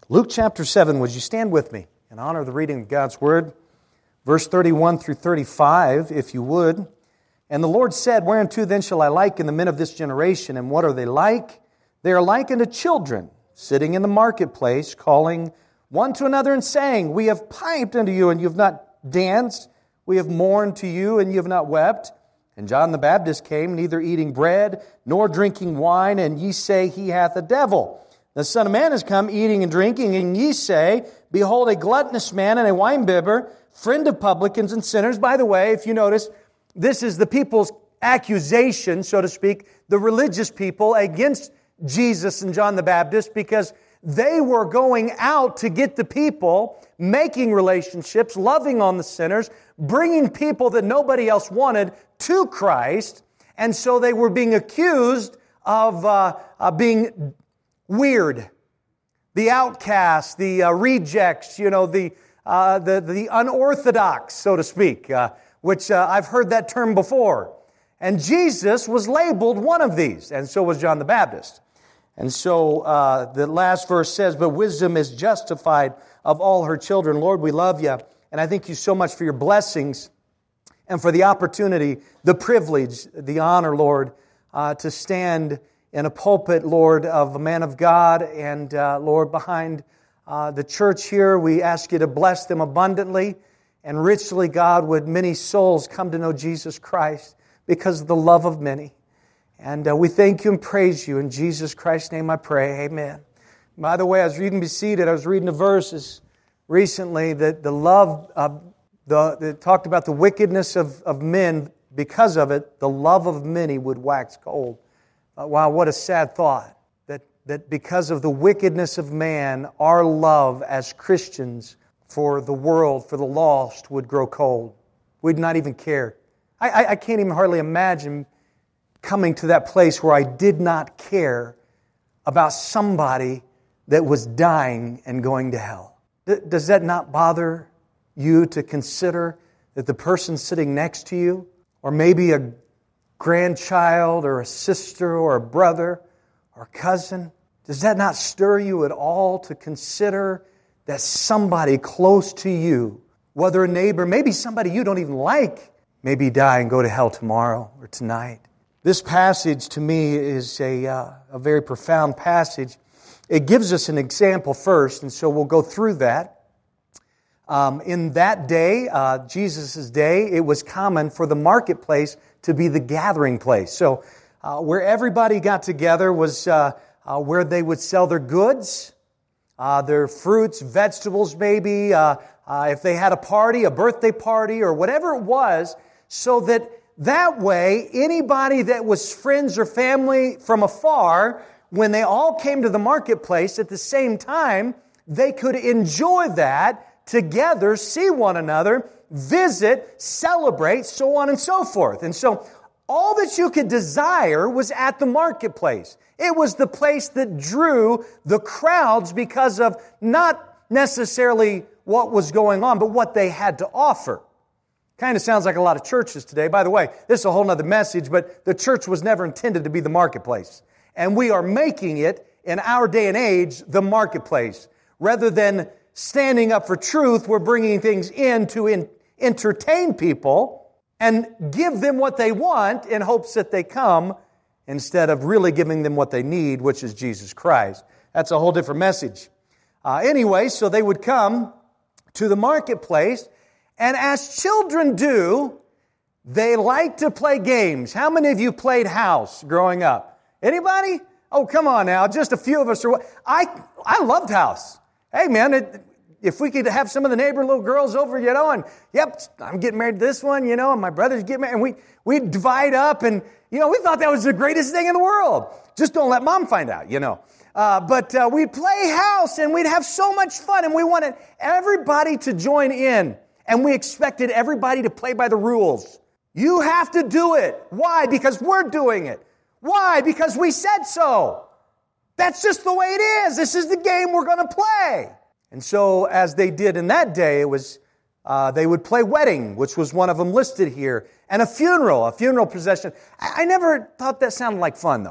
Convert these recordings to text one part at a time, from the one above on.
Luke chapter 7, would you stand with me in honor of the reading of God's Word? Verse 31 through 35, if you would. And the Lord said, Whereunto then shall I liken the men of this generation? And what are they like? They are like unto children, sitting in the marketplace, calling one to another and saying, We have piped unto you, and you have not danced. We have mourned to you, and you have not wept. And John the Baptist came, neither eating bread, nor drinking wine, and ye say, He hath a devil. The Son of Man is come, eating and drinking, and ye say, Behold, a gluttonous man and a winebibber, friend of publicans and sinners. By the way, if you notice, this is the people's accusation, so to speak, the religious people against Jesus and John the Baptist, because they were going out to get the people, making relationships, loving on the sinners, bringing people that nobody else wanted to Christ, and so they were being accused of being weird, the outcasts, the rejects, the unorthodox, so to speak, which I've heard that term before. And Jesus was labeled one of these, and so was John the Baptist. And so the last verse says, But wisdom is justified of all her children. Lord, we love you, and I thank you so much for your blessings and for the opportunity, the privilege, the honor, Lord, to stand in a pulpit, Lord, of a man of God, and Lord, behind the church here, we ask you to bless them abundantly and richly, God, would many souls come to know Jesus Christ because of the love of many. And we thank you and praise you. In Jesus Christ's name I pray, amen. By the way, I was reading, be seated, I was reading the verses recently that that talked about the wickedness of men. Because of it, the love of many would wax cold. Wow, what a sad thought, that because of the wickedness of man, our love as Christians for the world, for the lost, would grow cold. We'd not even care. I can't even hardly imagine coming to that place where I did not care about somebody that was dying and going to hell. Does that not bother you to consider that the person sitting next to you, or maybe a grandchild or a sister or a brother or cousin, does that not stir you at all to consider that somebody close to you, whether a neighbor, maybe somebody you don't even like, maybe die and go to hell tomorrow or tonight? This passage to me is a very profound passage. It gives us an example first, and so we'll go through that. In that day, Jesus' day, it was common for the marketplace to be the gathering place. So where everybody got together was where they would sell their goods, their fruits, vegetables maybe, if they had a party, a birthday party, or whatever it was, so that way anybody that was friends or family from afar, when they all came to the marketplace at the same time, they could enjoy that together, see one another, visit, celebrate, so on and so forth. And so all that you could desire was at the marketplace. It was the place that drew the crowds because of not necessarily what was going on, but what they had to offer. Kind of sounds like a lot of churches today. By the way, this is a whole other message, but the church was never intended to be the marketplace. And we are making it, in our day and age, the marketplace. Rather than standing up for truth, we're bringing things in to entertain people and give them what they want in hopes that they come, instead of really giving them what they need, which is Jesus Christ. That's a whole different message. Anyway, so they would come to the marketplace, and as children do, they like to play games. How many of you played house growing up? Anybody? Oh, come on now. Just a few of us are. I loved house. Hey, man, if we could have some of the neighbor little girls over, and yep, I'm getting married to this one, and my brother's getting married, and we'd divide up, and, we thought that was the greatest thing in the world. Just don't let mom find out, But we'd play house, and we'd have so much fun, and we wanted everybody to join in, and we expected everybody to play by the rules. You have to do it. Why? Because we're doing it. Why? Because we said so. That's just the way it is. This is the game we're going to play. And so, as they did in that day, it was they would play wedding, which was one of them listed here, and a funeral procession. I never thought that sounded like fun, though.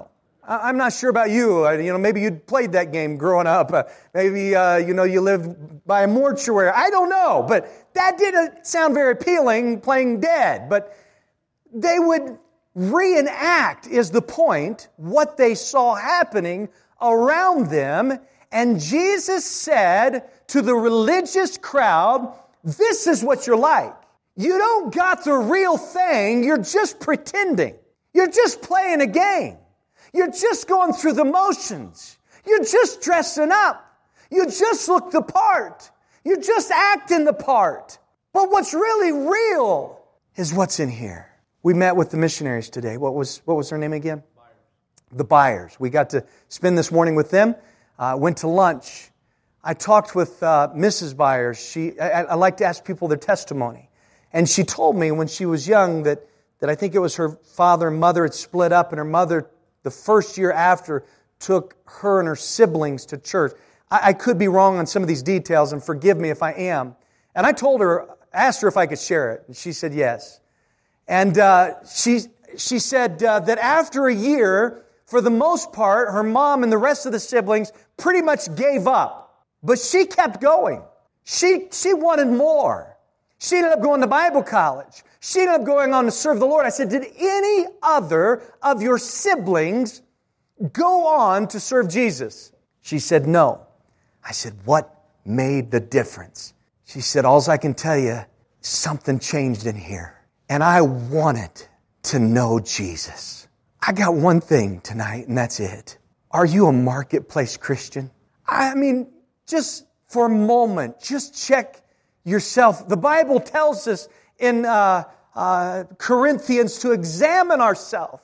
I'm not sure about you. Maybe you played that game growing up. Maybe, you lived by a mortuary. I don't know. But that didn't sound very appealing, playing dead. But they would reenact, is the point, what they saw happening around them. And Jesus said to the religious crowd, this is what you're like. You don't got the real thing. You're just pretending. You're just playing a game. You're just going through the motions. You're just dressing up. You just look the part. You're just acting the part. But what's really real is what's in here. We met with the missionaries today. What was their name again? The Byers. We got to spend this morning with them. Went to lunch. I talked with Mrs. Byers. I like to ask people their testimony. And she told me when she was young that I think it was her father and mother had split up, and her mother, the first year after, took her and her siblings to church. I could be wrong on some of these details, and forgive me if I am. And I asked her if I could share it, and she said yes. And she said that after a year, for the most part, her mom and the rest of the siblings pretty much gave up. But she kept going. She wanted more. She ended up going to Bible college. She ended up going on to serve the Lord. I said, did any other of your siblings go on to serve Jesus? She said, no. I said, what made the difference? She said, all I can tell you, something changed in here. And I wanted to know Jesus. I got one thing tonight, and that's it. Are you a marketplace Christian? I mean, just for a moment, just check yourself. The Bible tells us in Corinthians to examine ourselves.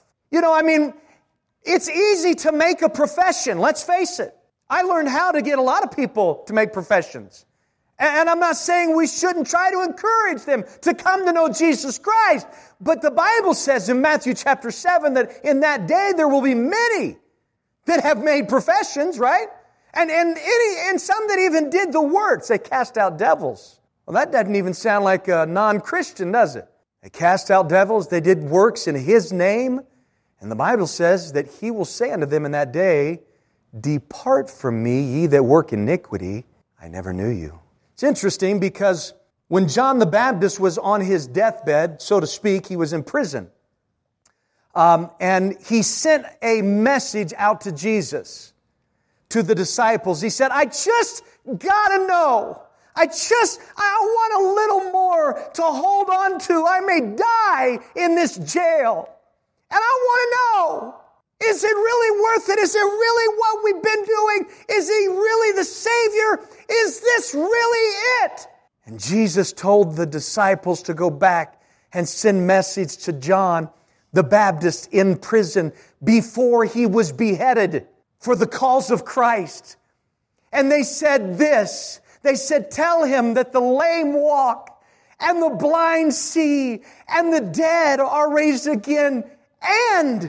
It's easy to make a profession. Let's face it. I learned how to get a lot of people to make professions. And I'm not saying we shouldn't try to encourage them to come to know Jesus Christ. But the Bible says in Matthew chapter 7 that in that day there will be many that have made professions, right? And some that even did the works. They cast out devils. Well, that doesn't even sound like a non-Christian, does it? They cast out devils. They did works in His name. And the Bible says that He will say unto them in that day, depart from me, ye that work iniquity. I never knew you. It's interesting because when John the Baptist was on his deathbed, so to speak, he was in prison. And he sent a message out to Jesus, to the disciples. He said, I just gotta know. I want a little more to hold on to. I may die in this jail. And I want to know, is it really worth it? Is it really what we've been doing? Is He really the Savior? Is this really it? And Jesus told the disciples to go back and send message to John the Baptist in prison before he was beheaded for the cause of Christ. And they said this. They said, tell him that the lame walk and the blind see and the dead are raised again. And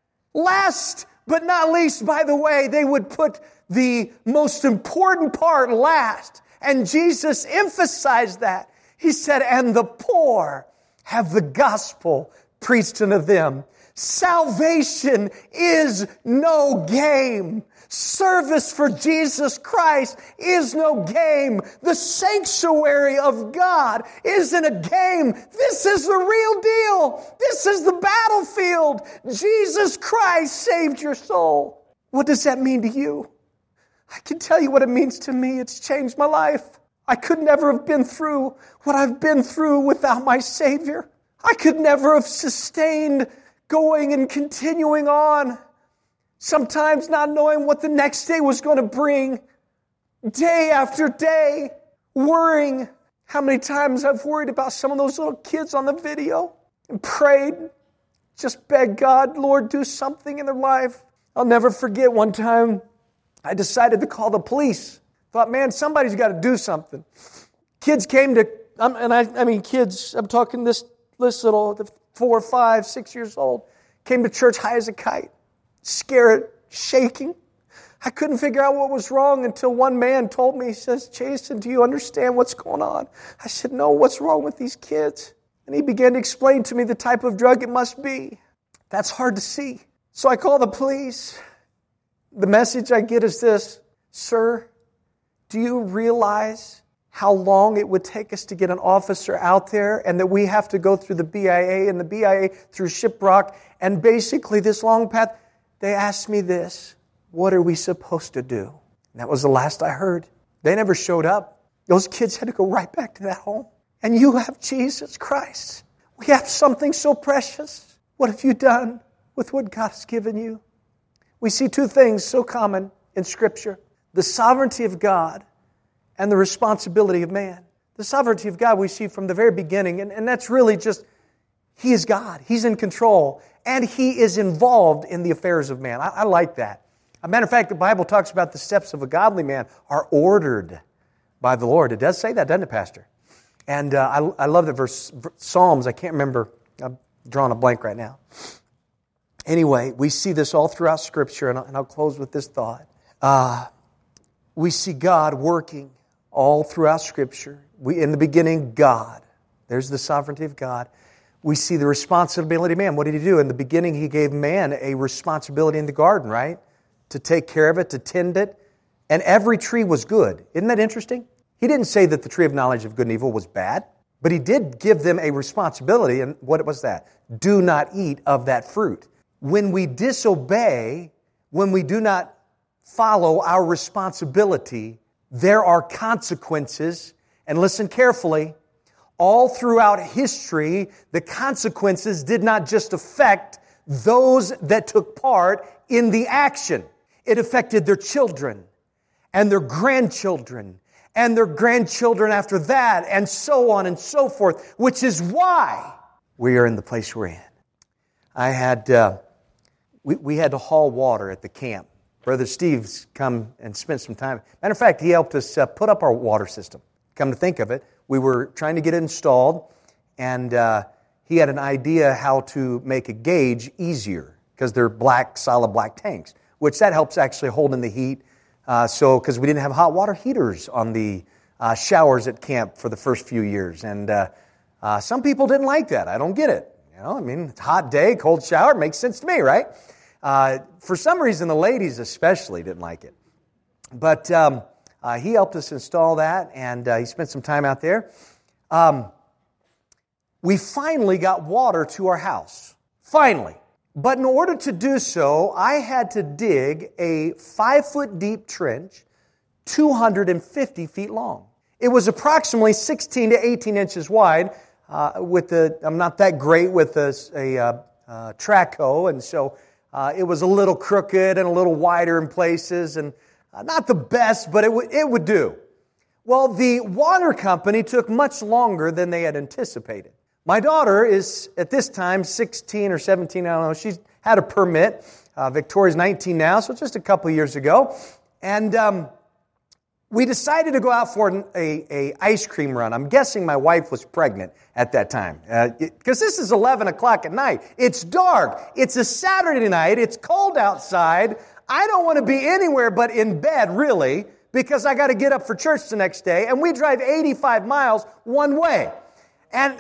last but not least, by the way, they would put the most important part last. And Jesus emphasized that. He said, and the poor have the gospel preached unto them. Salvation is no game. Service for Jesus Christ is no game. The sanctuary of God isn't a game. This is the real deal. This is the battlefield. Jesus Christ saved your soul. What does that mean to you? I can tell you what it means to me. It's changed my life. I could never have been through what I've been through without my Savior. I could never have sustained going and continuing on. Sometimes not knowing what the next day was going to bring. Day after day, worrying. How many times I've worried about some of those little kids on the video and prayed, just begged God, Lord, do something in their life. I'll never forget one time I decided to call the police. Thought, man, somebody's got to do something. Kids came to, kids, I'm talking this little, 4, 5, 6 years old, came to church high as a kite. Scared, shaking. I couldn't figure out what was wrong until one man told me, he says, Jason, do you understand what's going on? I said, no, what's wrong with these kids? And he began to explain to me the type of drug it must be. That's hard to see. So I call the police. The message I get is this: sir, do you realize how long it would take us to get an officer out there, and that we have to go through the BIA and the BIA through Shiprock, and basically this long path? They asked me this: what are we supposed to do? And that was the last I heard. They never showed up. Those kids had to go right back to that home. And you have Jesus Christ. We have something so precious. What have you done with what God has given you? We see two things so common in Scripture: the sovereignty of God and the responsibility of man. The sovereignty of God we see from the very beginning, and that's really just, He is God. He's in control, and He is involved in the affairs of man. I like that. As a matter of fact, the Bible talks about the steps of a godly man are ordered by the Lord. It does say that, doesn't it, Pastor? And I love that verse. Psalms, I can't remember. I'm drawing a blank right now. Anyway, we see this all throughout Scripture, and I'll close with this thought. We see God working all throughout Scripture. In the beginning, God. There's the sovereignty of God. We see the responsibility of man. What did He do? In the beginning, He gave man a responsibility in the garden, right? To take care of it, to tend it. And every tree was good. Isn't that interesting? He didn't say that the tree of knowledge of good and evil was bad, but He did give them a responsibility. And what was that? Do not eat of that fruit. When we disobey, when we do not follow our responsibility, there are consequences. And listen carefully, all throughout history, the consequences did not just affect those that took part in the action. It affected their children and their grandchildren and their grandchildren after that, and so on and so forth, which is why we are in the place we're in. We had to haul water at the camp. Brother Steve's come and spent some time. Matter of fact, he helped us put up our water system. Come to think of it, we were trying to get it installed, and he had an idea how to make a gauge easier, because they're solid black tanks, which that helps actually hold in the heat. Because we didn't have hot water heaters on the showers at camp for the first few years. And some people didn't like that. I don't get it. It's a hot day, cold shower, makes sense to me, right? For some reason, the ladies especially didn't like it. But he helped us install that, and he spent some time out there. We finally got water to our house. Finally. But in order to do so, I had to dig a 5-foot deep trench, 250 feet long. It was approximately 16 to 18 inches wide. I'm not that great with a track hoe, and so it was a little crooked and a little wider in places, and not the best, but it would do. Well, the water company took much longer than they had anticipated. My daughter is, at this time, 16 or 17, I don't know. She's had a permit. Victoria's 19 now, so just a couple of years ago. And we decided to go out for an ice cream run. I'm guessing my wife was pregnant at that time. Because this is 11 o'clock at night. It's dark. It's a Saturday night. It's cold outside. I don't want to be anywhere but in bed, really, because I got to get up for church the next day. And we drive 85 miles one way. And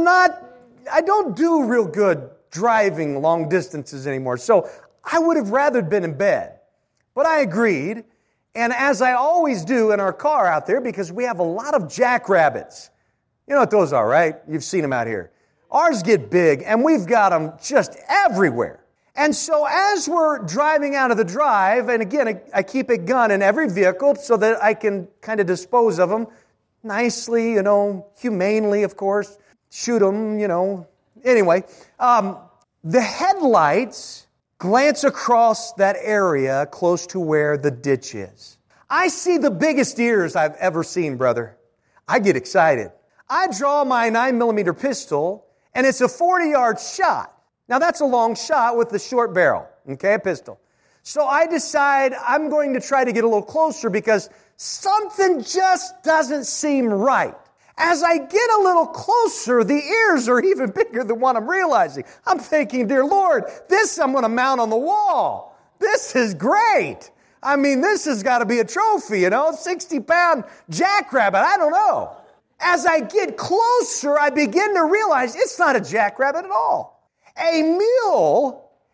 I don't do real good driving long distances anymore. So I would have rather been in bed. But I agreed. And as I always do in our car out there, because we have a lot of jackrabbits. You know what those are, right? You've seen them out here. Ours get big, and we've got them just everywhere. And so as we're driving out of the drive, and again, I keep a gun in every vehicle so that I can kind of dispose of them nicely, humanely, of course. Shoot them, Anyway, the headlights glance across that area close to where the ditch is. I see the biggest ears I've ever seen, brother. I get excited. I draw my 9mm pistol, and it's a 40-yard shot. Now, that's a long shot with a short barrel, a pistol. So I decide I'm going to try to get a little closer because something just doesn't seem right. As I get a little closer, the ears are even bigger than what I'm realizing. I'm thinking, dear Lord, this I'm going to mount on the wall. This is great. This has got to be a trophy, 60-pound jackrabbit. I don't know. As I get closer, I begin to realize it's not a jackrabbit at all. A mule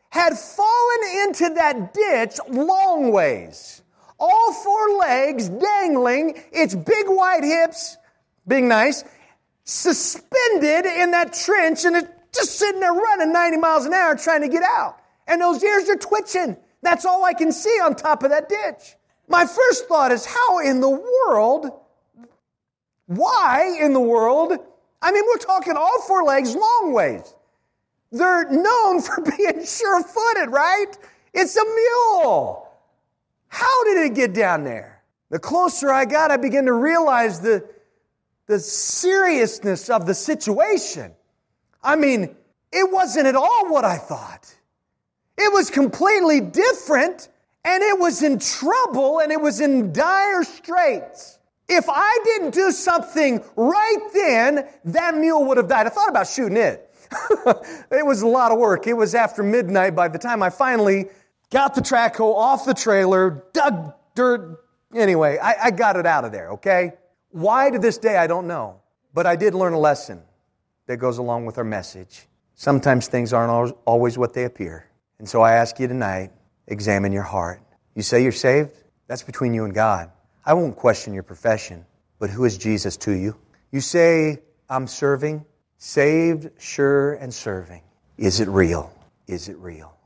had fallen into that ditch long ways. All four legs dangling, its big white hips, being nice, suspended in that trench, and it's just sitting there running 90 miles an hour trying to get out. And those ears are twitching. That's all I can see on top of that ditch. My first thought is, how in the world, why in the world, I mean, we're talking all four legs long ways. They're known for being sure-footed, right? It's a mule. How did it get down there? The closer I got, I began to realize the seriousness of the situation. I mean, it wasn't at all what I thought. It was completely different, and it was in trouble, and it was in dire straits. If I didn't do something right then, that mule would have died. I thought about shooting it. It was a lot of work. It was after midnight by the time I finally got the track hoe off the trailer, dug dirt. Anyway, I got it out of there, okay? Why to this day, I don't know. But I did learn a lesson that goes along with our message. Sometimes things aren't always what they appear. And so I ask you tonight, examine your heart. You say you're saved? That's between you and God. I won't question your profession, but who is Jesus to you? You say, I'm serving, saved, sure, and serving. Is it real? Is it real?